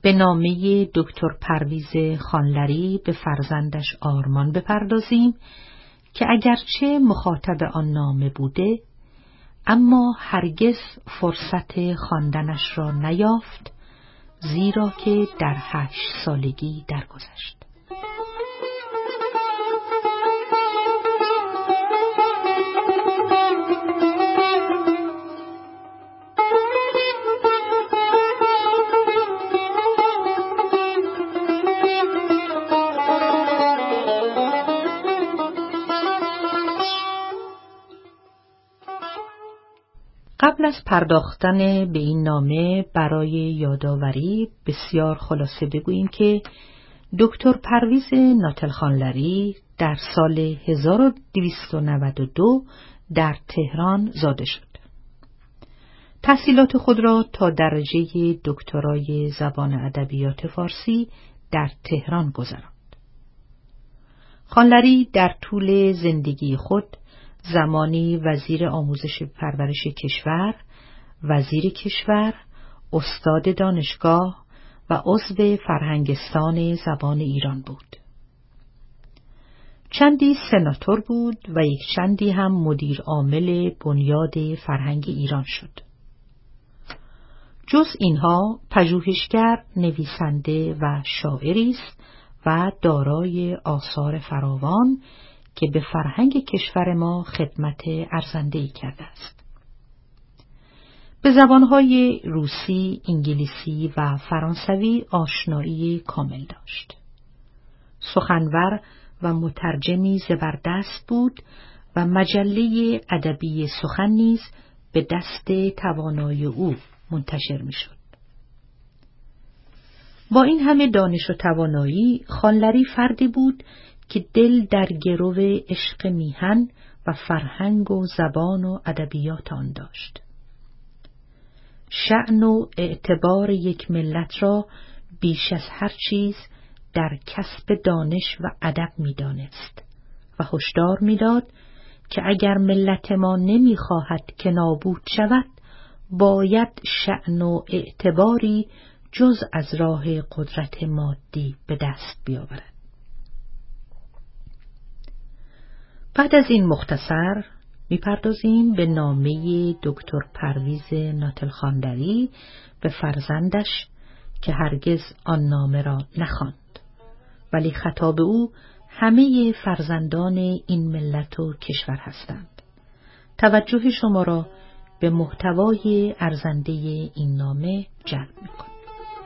به نامه دکتر پرویز خانلری به فرزندش آرمان بپردازیم که اگرچه مخاطب آن نامه بوده، اما هرگز فرصت خواندنش را نیافت، زیرا که در 8 سالگی درگذشت. قبل از پرداختن به این نامه برای یادآوری بسیار خلاصه بگوییم که دکتر پرویز ناتل خانلری در سال 1292 در تهران زاده شد. تحصیلات خود را تا درجه دکترای زبان ادبیات فارسی در تهران گذراند. خانلری در طول زندگی خود زمانی وزیر آموزش پرورش کشور، وزیر کشور، استاد دانشگاه و عضو فرهنگستان زبان ایران بود. چندی سناتور بود و یک چندی هم مدیر عامل بنیاد فرهنگ ایران شد. جز اینها پژوهشگر، نویسنده و شاعری است و دارای آثار فراوان که به فرهنگ کشور ما خدمت ارزنده‌ای کرده است. به زبانهای روسی، انگلیسی و فرانسوی آشنایی کامل داشت. سخنور و مترجمی زبردست بود و مجله ادبی سخن نیز به دست توانای او منتشر می‌شد. با این همه دانش و توانایی، خانلری فردی بود که دل در گرو عشق میهن و فرهنگ و زبان و ادبیات آن داشت. شأن و اعتبار یک ملت را بیش از هر چیز در کسب دانش و ادب می‌دانست و هشدار می‌داد که اگر ملت ما نمی‌خواهد که نابود شود، باید شأن و اعتباری جز از راه قدرت مادی به دست بیاورد. بعد از این مختصر می‌پردازیم به نامه دکتر پرویز ناتل خانلری به فرزندش که هرگز آن نامه را نخواند، ولی خطاب او همه فرزندان این ملت و کشور هستند. توجه شما را به محتوای ارزنده این نامه جلب می‌کنم.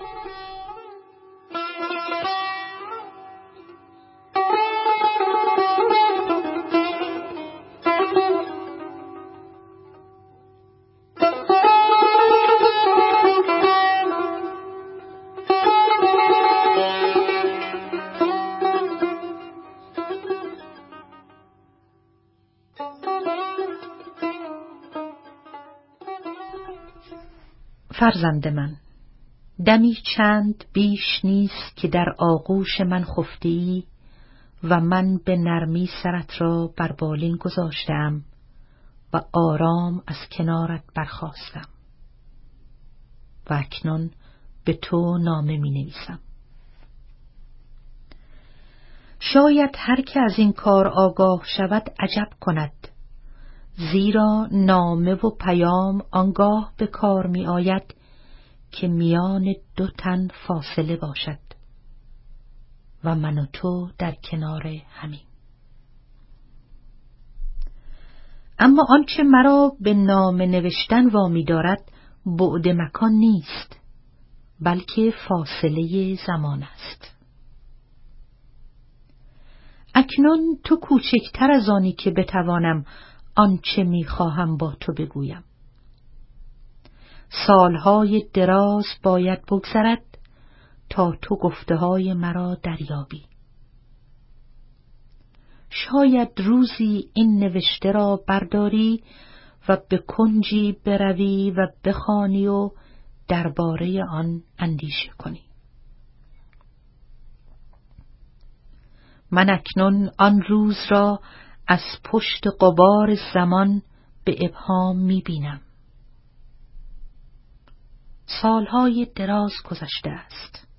فرزند من، دمی چند بیش نیست که در آغوش من خفتی و من به نرمی سرت را بر بالین گذاشتم و آرام از کنارت برخاستم و اکنون به تو نامه می نویسم. شاید هر که از این کار آگاه شود عجب کند، زیرا نامه و پیام آنگاه به کار می آید که میان 2 تن فاصله باشد و من و تو در کنار همین. اما آنچه مرا به نامه نوشتن وامی دارد بعد مکان نیست، بلکه فاصله زمان است. اکنون تو کوچکتر از آنی که بتوانم آنچه می‌خواهم با تو بگویم. سالهای دراز باید بگذرد تا تو گفته‌های مرا دریابی. شاید روزی این نوشته را برداری و به کنجی بروی و بخوانی و درباره آن اندیشه کنی. من اکنون آن روز را از پشت غبار زمان به ابهام می‌بینم. سالهای دراز گذشته است.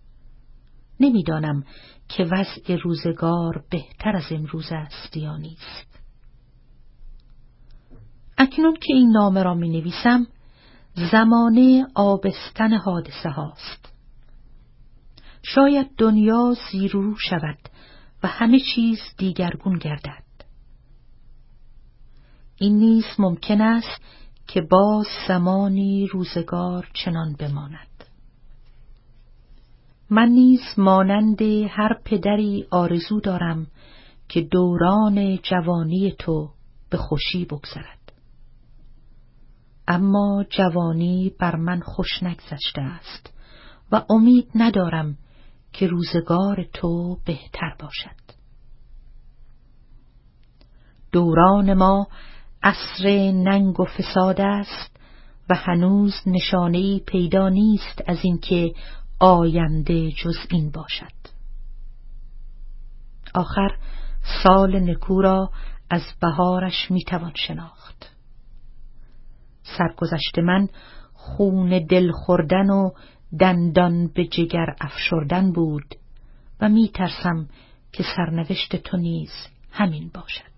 نمیدانم که وضع روزگار بهتر از امروز است یا نیست. اکنون که این نامه را می نویسم، زمانه آبستن حادثه هاست. شاید دنیا زیرو شود و همه چیز دیگرگون گردد. این نیز ممکن است که باز زمانی روزگار چنان بماند. من نیز مانند هر پدری آرزو دارم که دوران جوانی تو به خوشی بگذرد. اما جوانی بر من خوش نگذشته است و امید ندارم که روزگار تو بهتر باشد. دوران ما عصر ننگ و فساد است و هنوز نشانه‌ای پیدا نیست از اینکه آینده جز این باشد. آخر سال نکو را از بهارش میتوان شناخت. سرگذشت من خون دل خوردن و دندان به جگر افشردن بود و میترسم که سرنوشت تو نیز همین باشد.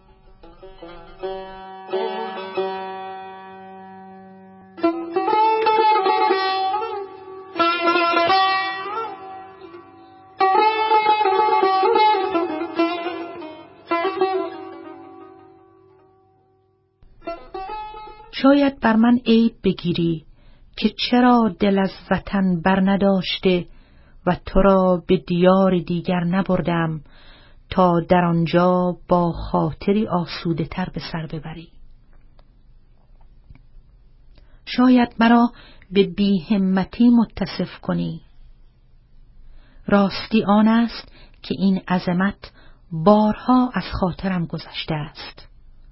شاید بر من عیب بگیری که چرا دل از وطن بر نداشته و تو را به دیار دیگر نبردم تا در آنجا با خاطری آسوده تر به سر ببری. شاید مرا به بی‌همتی متصف کنی. راستی آن است که این عظمت بارها از خاطرم گذشته است.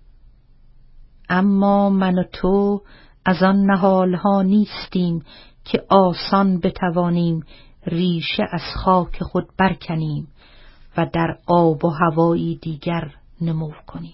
اما من و تو از آن نهالها نیستیم که آسان بتوانیم ریشه از خاک خود برکنیم و در آب و هوایی دیگر نمو کنیم.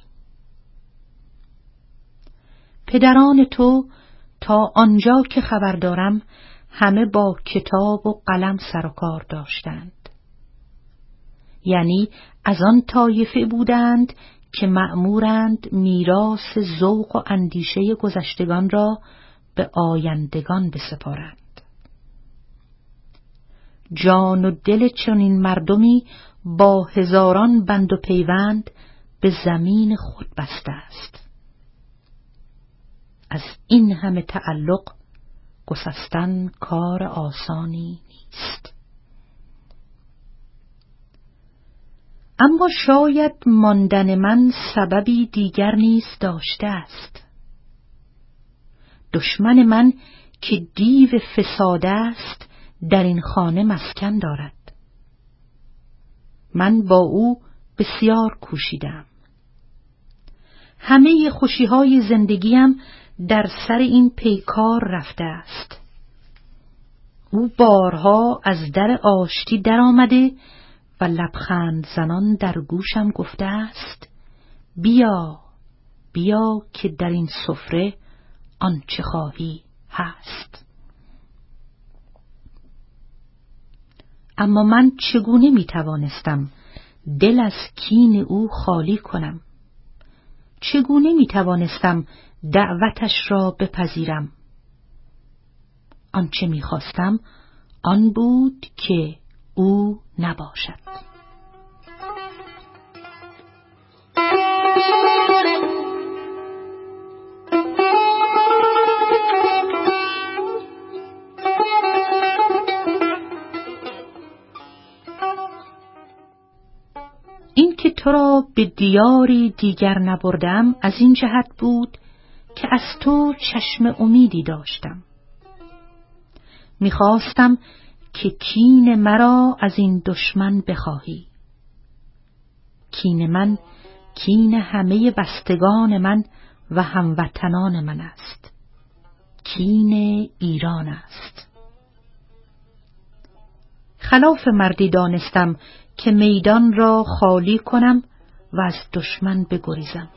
پدران تو تا آنجا که خبر دارم همه با کتاب و قلم سر و کار داشتند. یعنی از آن طایفه بودند که مأمورند میراث ذوق و اندیشه گذشتگان را به آیندگان بسپارند. جان و دل چنین مردمی با هزاران بند و پیوند به زمین خود بسته است. از این همه تعلق گسستن کار آسانی نیست. اما شاید ماندن من سببی دیگر نیز داشته است. دشمن من که دیو فساد است در این خانه مسکن دارد. من با او بسیار کوشیدم. همه خوشی‌های زندگیم در سر این پیکار رفته است. او بارها از در آشتی در آمده و لبخند زنان در گوشم گفته است بیا، بیا که در این سفره آنچه خواهی هست. اما من چگونه می توانستم دل از کین او خالی کنم؟ چگونه می توانستم دعوتش را بپذیرم؟ آنچه می خواستم آن بود که او نباشد. این که تو را به دیاری دیگر نبردم از این جهت بود که از تو چشم امیدی داشتم. می‌خواستم که کین مرا از این دشمن بخواهی. کین من کین همه بستگان من و هموطنان من است. کین ایران است. خلاف مردی دانستم که میدان را خالی کنم و از دشمن بگریزم.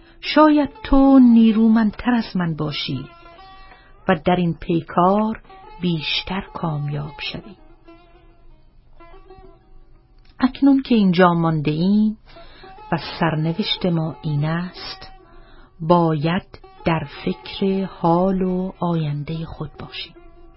شاید تو نیرومندتر از من باشی و در این پیکار بیشتر کامیاب شویم. اکنون که اینجا مانده ایم و سرنوشت ما این است، باید در فکر حال و آینده خود باشیم.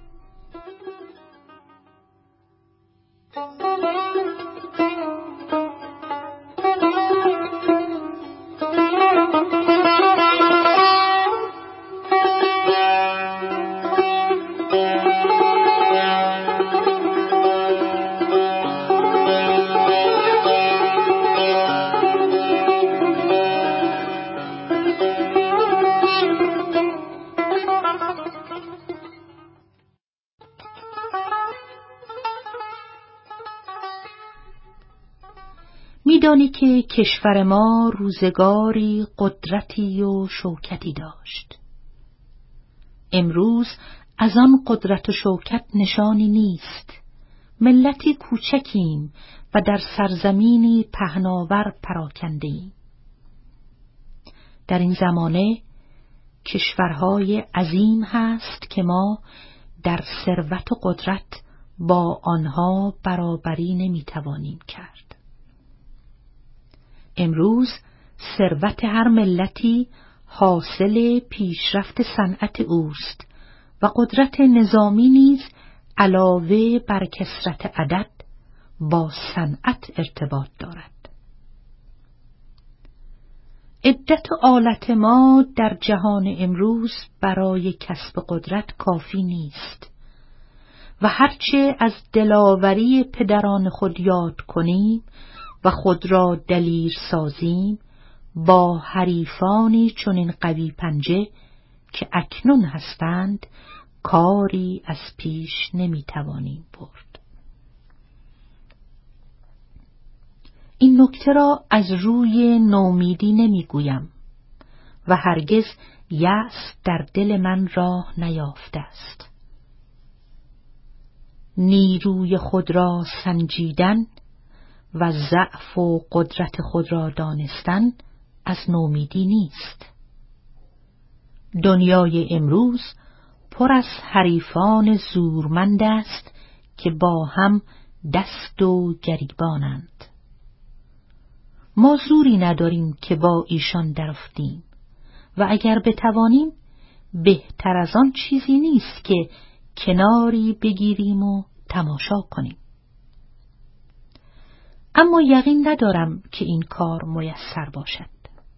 می‌دانی که کشور ما روزگاری قدرتی و شوکتی داشت. امروز از آن قدرت و شوکت نشانی نیست. ملتی کوچکیم و در سرزمینی پهناور پراکنده‌ایم. در این زمانه کشورهای عظیم هست که ما در ثروت و قدرت با آنها برابری نمی‌توانیم کرد. امروز ثروت هر ملتی حاصل پیشرفت صنعت اوست و قدرت نظامی نیز علاوه بر کثرت عدد با صنعت ارتباط دارد. عدت آلت ما در جهان امروز برای کسب قدرت کافی نیست و هرچه از دلاوری پدران خود یاد کنیم و خود را دلیر سازیم، با حریفانی چنین قوی پنجه که اکنون هستند کاری از پیش نمیتوانیم برد. این نکته را از روی نومیدی نمیگویم و هرگز یأس در دل من راه نیافته است. نیروی خود را سنجیدن و ضعف و قدرت خود را دانستن از نومیدی نیست. دنیای امروز پر از حریفان زورمند است که با هم دست و گریبانند. ما زوری نداریم که با ایشان درافتیم و اگر بتوانیم بهتر از آن چیزی نیست که کناری بگیریم و تماشا کنیم. اما یقین ندارم که این کار میسر باشد.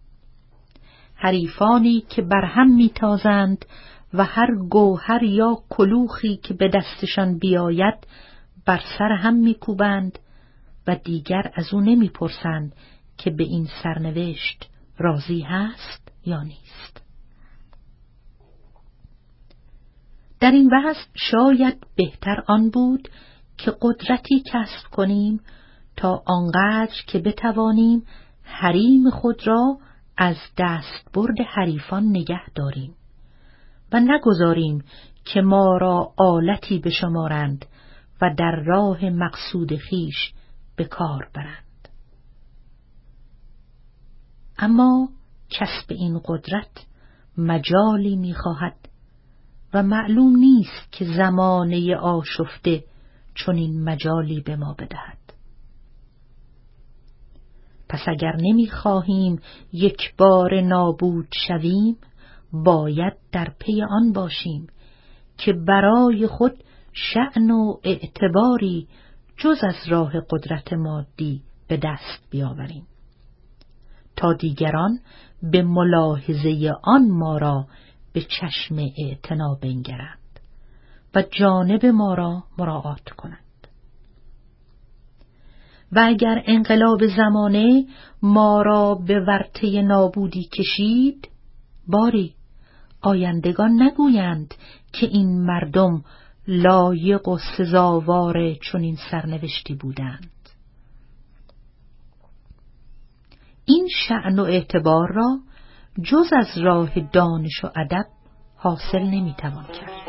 حریفانی که برهم میتازند و هر گوهر یا کلوخی که به دستشان بیاید بر سر هم میکوبند و دیگر از او نمیپرسند که به این سرنوشت راضی هست یا نیست. در این وضع شاید بهتر آن بود که قدرتی کسب کنیم تا آنقدر که بتوانیم حریم خود را از دستبرد حریفان نگه داریم و نگذاریم که ما را آلتی بشمارند و در راه مقصود خویش به کار برند. اما کسب این قدرت مجالی می‌خواهد و معلوم نیست که زمانه آشفته چون این مجالی به ما بدهد. پس اگر نمی‌خواهیم یک بار نابود شویم، باید در پی آن باشیم که برای خود شأن و اعتباری جز از راه قدرت مادی به دست بیاوریم تا دیگران به ملاحظه آن ما را به چشم اعتنا بنگرند و جانب ما را مراعات کنند. و اگر انقلاب زمانه ما را به ورطه نابودی کشید، باری آیندگان نگویند که این مردم لایق و سزاوار چنین سرنوشتی بودند. این شأن و اعتبار را جز از راه دانش و ادب حاصل نمیتوان کرد.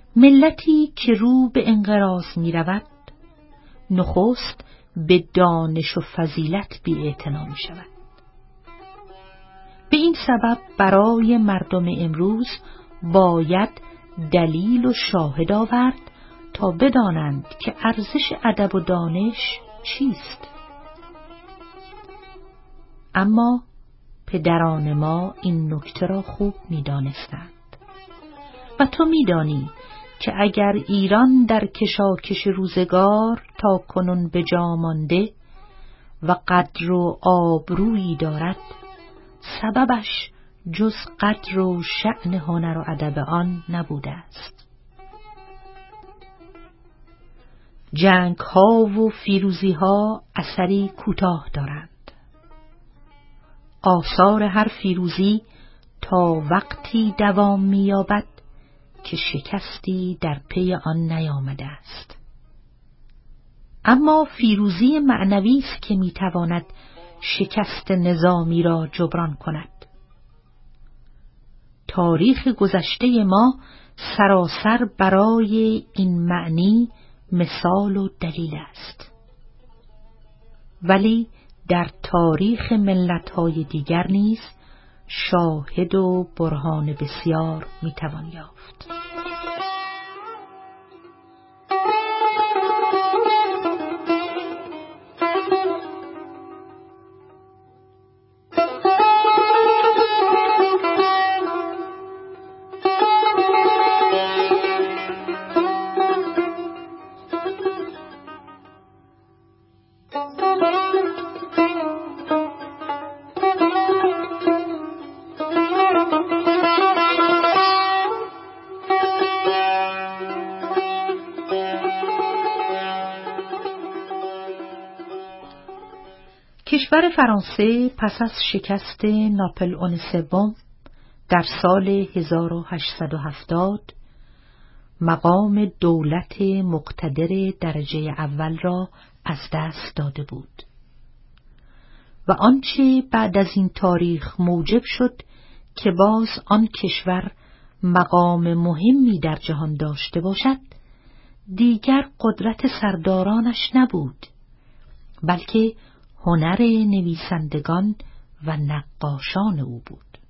ملتی که رو به انقراض می رود، نخست به دانش و فضیلت بی‌اعتنا می شود. به این سبب برای مردم امروز باید دلیل و شاهد آورد تا بدانند که ارزش ادب و دانش چیست. اما پدران ما این نکته را خوب می‌دانستند و تو می‌دانی که اگر ایران در کشاکش روزگار تا کنون به جا مانده و قدر و آبرویی دارد، سببش جز قدر و شأن هنر و ادب آن نبوده است. جنگ ها و فیروزی ها اثری کوتاه دارند. آثار هر فیروزی تا وقتی دوام می‌یابد که شکستی در پی آن نیامده است. اما فیروزی معنوی است که می‌تواند شکست نظامی را جبران کند. تاریخ گذشته ما سراسر برای این معنی مثال و دلیل است. ولی در تاریخ ملت‌های دیگر نیز شاهد و برهان بسیار می‌توان یافت. کشور فرانسه پس از شکست ناپلئون سوم در سال 1870 مقام دولت مقتدر درجه اول را از دست داده بود و آنچه بعد از این تاریخ موجب شد که باز آن کشور مقام مهمی در جهان داشته باشد، دیگر قدرت سردارانش نبود، بلکه هنر نویسندگان و نقاشان او بود.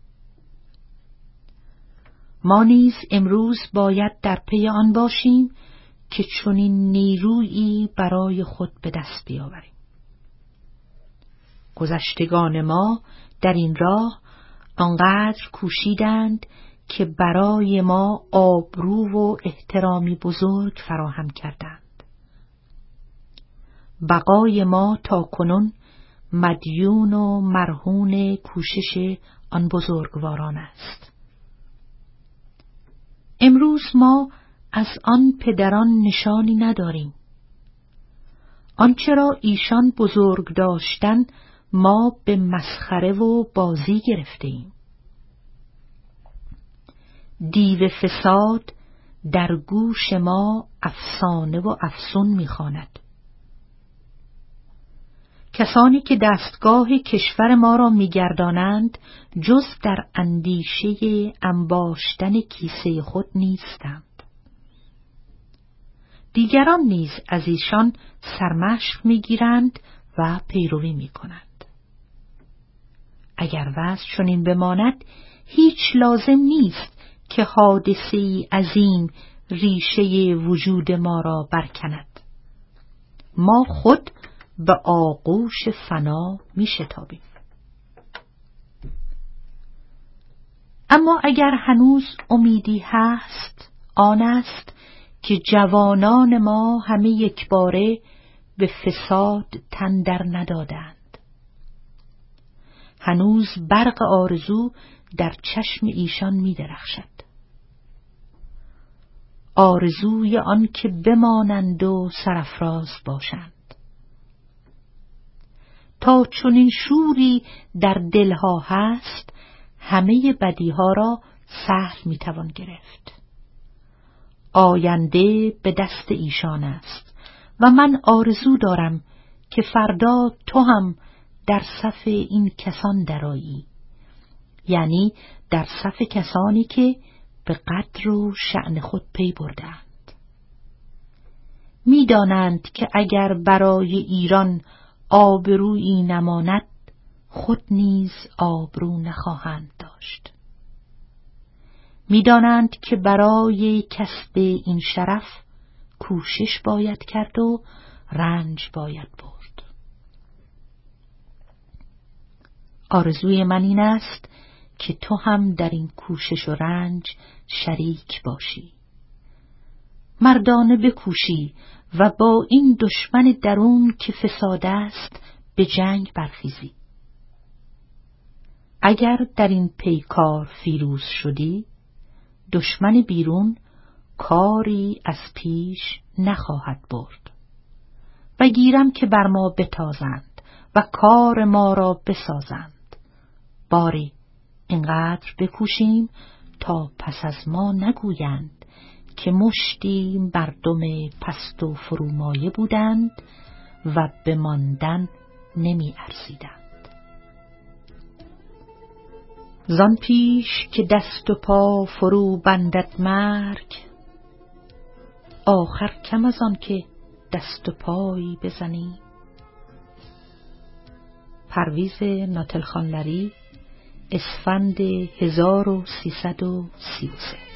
ما نیز امروز باید در پی آن باشیم که چنین نیرویی برای خود به دست بیاوریم. گذشتگان ما در این راه آنقدر کوشیدند که برای ما آبرو و احترامی بزرگ فراهم کردند. بقای ما تا کنون مدیون و مرهون کوشش آن بزرگواران است. امروز ما از آن پدران نشانی نداریم. آنچه را ایشان بزرگ داشتن ما به مسخره و بازی گرفتیم. دیو فساد در گوش ما افسانه و افسون می‌خواند. کسانی که دستگاه کشور ما را می‌گردانند جز در اندیشه انباشتن کیسه خود نیستند. دیگران نیز از ایشان سرمشق می‌گیرند و پیروی می‌کنند. اگر وضع چنین بماند، هیچ لازم نیست که حادثه‌ای عظیم ریشه وجود ما را برکند. ما خود به آغوش فنا می شتابیم. اما اگر هنوز امیدی هست، آن است که جوانان ما همه یکباره به فساد تن در ندادند. هنوز برق آرزو در چشم ایشان می درخشد. آرزوی آن که بمانند و سرافراز باشند. تا چنین شوری در دلها هست، همه بدیها را سهل میتوان گرفت. آینده به دست ایشان است و من آرزو دارم که فردا تو هم در صف این کسان درآیی، یعنی در صف کسانی که به قدر و شأن خود پی بردند. می‌دانند که اگر برای ایران آبرویی نماند، خود نیز آبرو نخواهند داشت. می‌دانند که برای کسب این شرف کوشش باید کرد و رنج باید برد. آرزوی من این است که تو هم در این کوشش و رنج شریک باشی. مردانه بکوشی و با این دشمن درون که فساد است به جنگ برخیزی. اگر در این پیکار فیروز شدی، دشمن بیرون کاری از پیش نخواهد برد و گیرم که بر ما بتازند و کار ما را بسازند. باری اینقدر بکوشیم تا پس از ما نگویند که مشتی مردم پست و فرومایه بودند و به ماندن نمی ارزیدند. زان پیش که دست و پا فرو بندد مرگ، آخر کم از آن که دست و پایی بزنی. پرویز ناتل خانلری، اسفند 1333